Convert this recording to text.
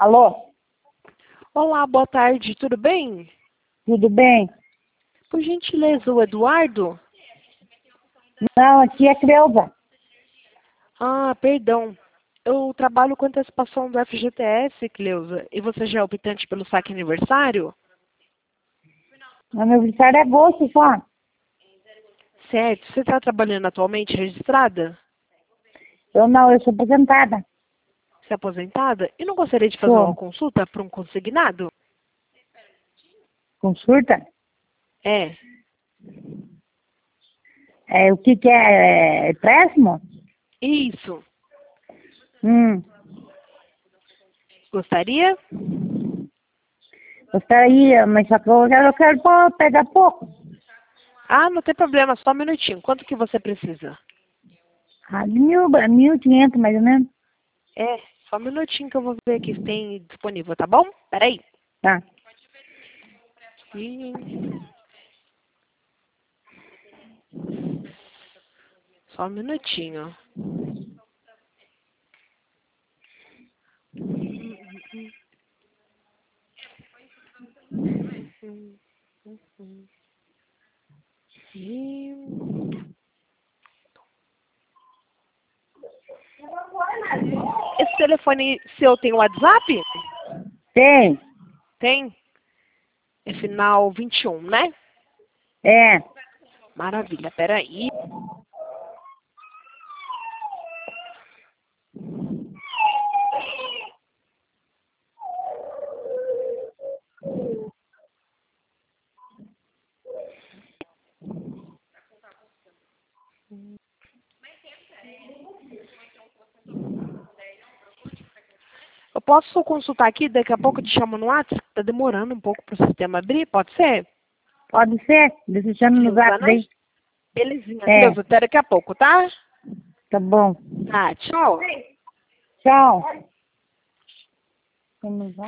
Alô? Olá, boa tarde, tudo bem? Tudo bem? Por gentileza, o Eduardo? Não, aqui é Creuza. Ah, perdão. Eu trabalho com antecipação do FGTS, Cleusa. E você já é optante pelo saque aniversário? Meu aniversário é agosto só. Certo. Você está trabalhando atualmente registrada? Eu não, eu sou aposentada. Você é aposentada? E não gostaria de fazer uma Sou. consulta para um consignado? Consulta? É. O que é? Empréstimo? Isso. Hum. Gostaria? Gostaria, mas só que eu quero pegar pouco. Ah, não tem problema, só um minutinho. Quanto que você precisa? De 1.500 mais ou menos. É, só um minutinho que eu vou ver aqui se tem disponível, tá bom? Peraí. Tá. Só um minutinho. Esse telefone seu tem WhatsApp? Tem. Tem. É final 21, né? É. Maravilha, peraí. Eu posso consultar aqui, daqui a pouco eu te chamo no WhatsApp? Tá demorando um pouco pro sistema abrir, pode ser? Pode ser? Deixando no Cleusa, zap né? daí. Belezinha, É. Cleusa, até daqui a pouco, tá? Tá bom. Tá, tchau. Tchau. Vamos lá.